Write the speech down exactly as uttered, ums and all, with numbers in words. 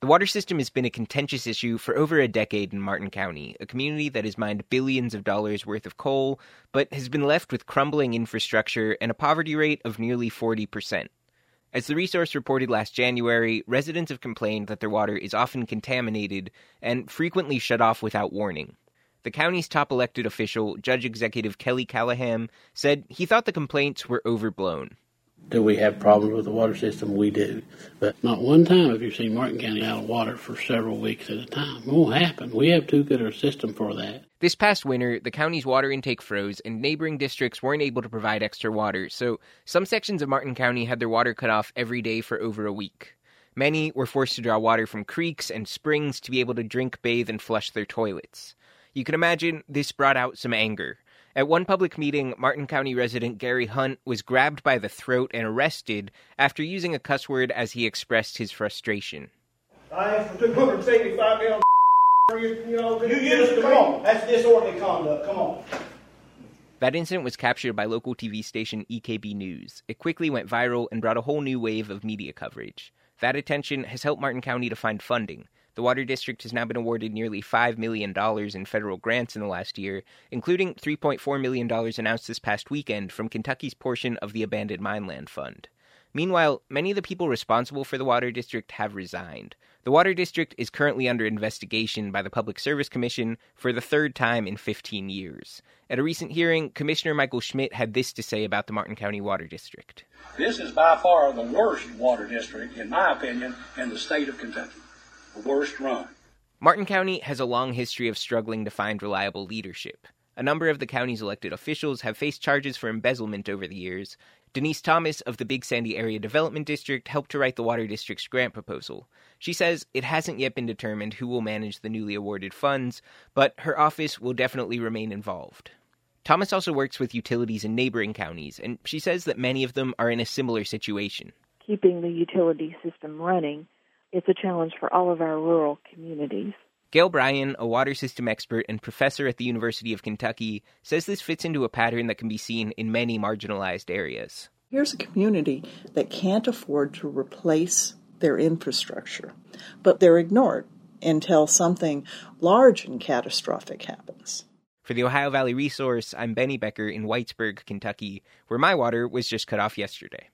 The water system has been a contentious issue for over a decade in Martin County, a community that has mined billions of dollars worth of coal, but has been left with crumbling infrastructure and a poverty rate of nearly forty percent. As the resource reported last January, residents have complained that their water is often contaminated and frequently shut off without warning. The county's top elected official, Judge Executive Kelly Callahan, said he thought the complaints were overblown. Do we have problems with the water system? We do. But not one time have you seen Martin County out of water for several weeks at a time. It won't happen. We have too good a system for that. This past winter, the county's water intake froze and neighboring districts weren't able to provide extra water, so some sections of Martin County had their water cut off every day for over a week. Many were forced to draw water from creeks and springs to be able to drink, bathe, and flush their toilets. You can imagine this brought out some anger. At one public meeting, Martin County resident Gary Hunt was grabbed by the throat and arrested after using a cuss word as he expressed his frustration. I asked for two hundred seventy-five gallons of you know, You used to, come on. That's disorderly conduct. Come on. That incident was captured by local T V station E K B News. It quickly went viral and brought a whole new wave of media coverage. That attention has helped Martin County to find funding. The Water District has now been awarded nearly five million dollars in federal grants in the last year, including three point four million dollars announced this past weekend from Kentucky's portion of the Abandoned Mineland Fund. Meanwhile, many of the people responsible for the Water District have resigned. The Water District is currently under investigation by the Public Service Commission for the third time in fifteen years. At a recent hearing, Commissioner Michael Schmidt had this to say about the Martin County Water District. This is by far the worst water district, in my opinion, in the state of Kentucky. The worst run. Martin County has a long history of struggling to find reliable leadership. A number of the county's elected officials have faced charges for embezzlement over the years. Denise Thomas of the Big Sandy Area Development District helped to write the Water District's grant proposal. She says it hasn't yet been determined who will manage the newly awarded funds, but her office will definitely remain involved. Thomas also works with utilities in neighboring counties, and she says that many of them are in a similar situation. Keeping the utility system running, it's a challenge for all of our rural communities. Gail Bryan, a water system expert and professor at the University of Kentucky, says this fits into a pattern that can be seen in many marginalized areas. Here's a community that can't afford to replace their infrastructure, but they're ignored until something large and catastrophic happens. For the Ohio Valley Resource, I'm Benny Becker in Whitesburg, Kentucky, where my water was just cut off yesterday.